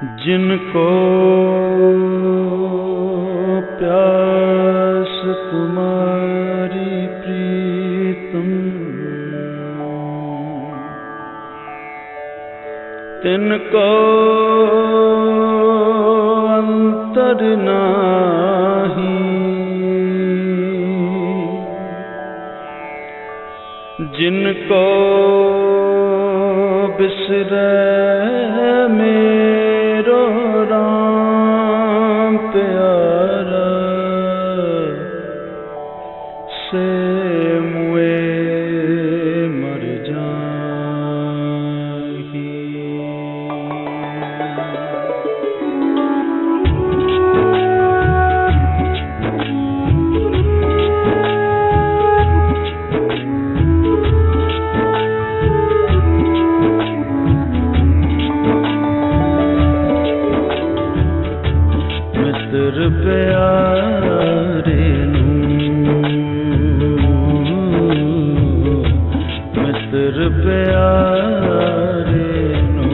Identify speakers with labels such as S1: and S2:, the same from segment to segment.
S1: जिनको प्यास तुम्हारी प्रीतम, तिनको अंतर नाही। जिनको बिसरे मेरो राम प्यारा, से मुए मर जाही। मित्र प्यारे नू, मित्र प्यारे नू,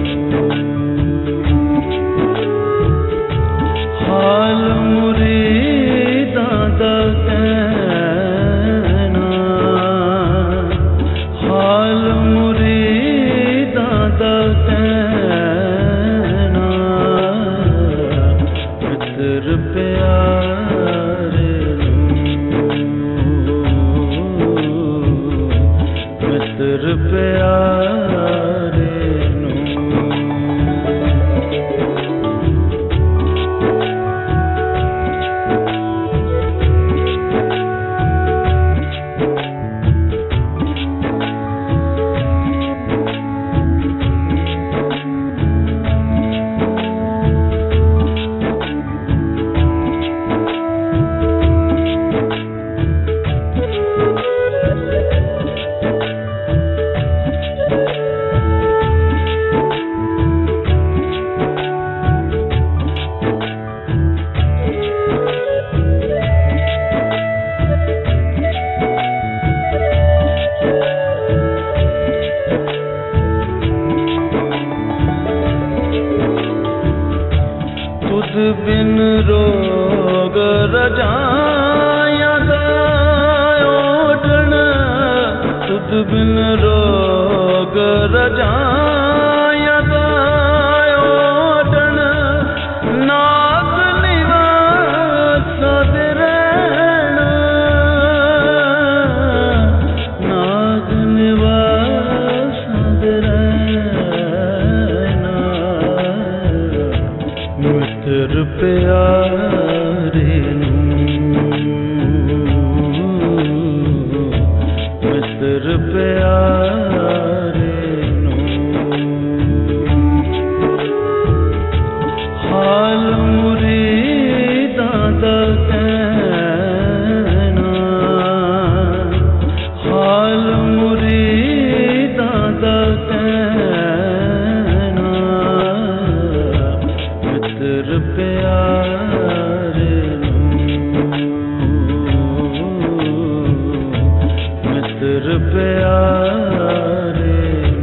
S1: हाल मुरीदां दा कहना, हाल मुरीदां दा कहना। मित्र प्यारे नू, मित्र प्यारे नू। तुझ बिन रोग रजाया दा ओढ़ण, तुझ बिन रोग रजाया दा ओढ़ण। नाग निवासा दे रहना, नाग निवासा दे रहना। मित्र प्यारे नू, मित्र प्यारे नू, हाल मुरीदां दा कहना, हाल मुरीदां दा कहना। मित्र प्यारे नू, मित्र प्यारे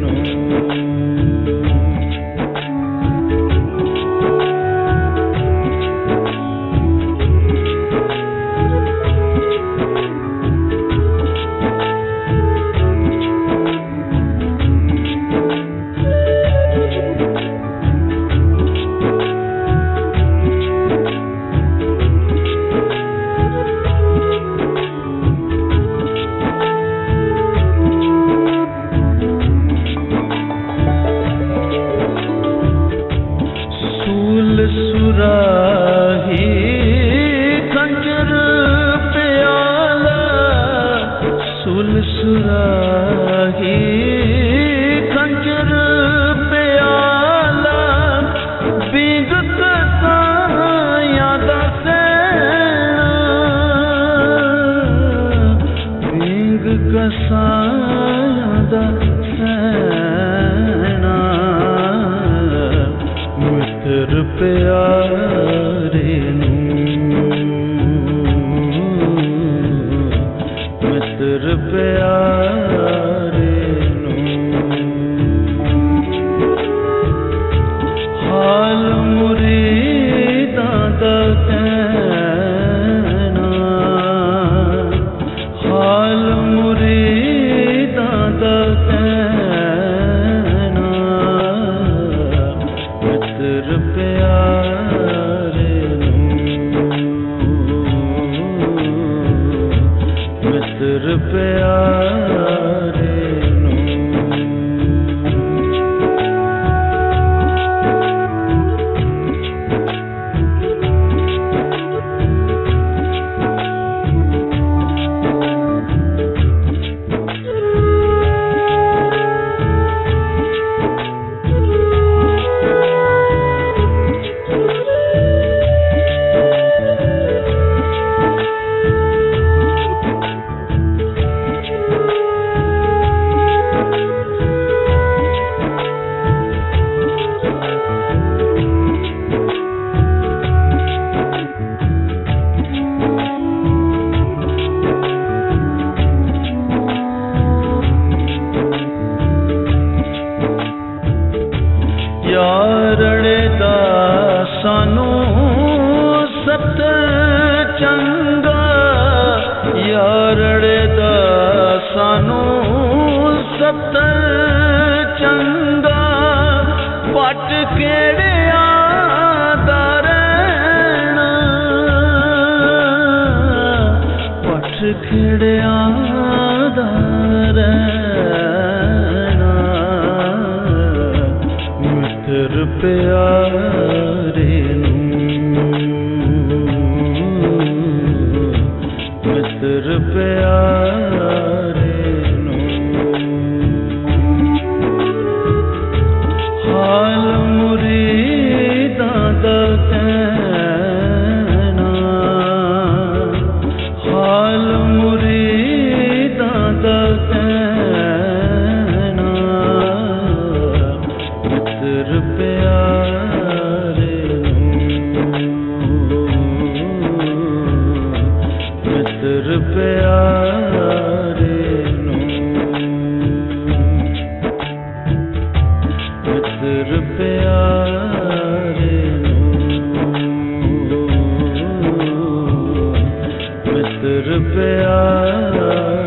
S1: सत्तर चंगा पट केड़िया दा रहना पट केड़िया दा रहना मित्र प्यारे मित्र प्यारे हाल मुरीदां दा कहना हाल मुरीदां दा कहना मित्र प्यारे मित्र प्यारे मित्र प्यारे मित्र प्यारे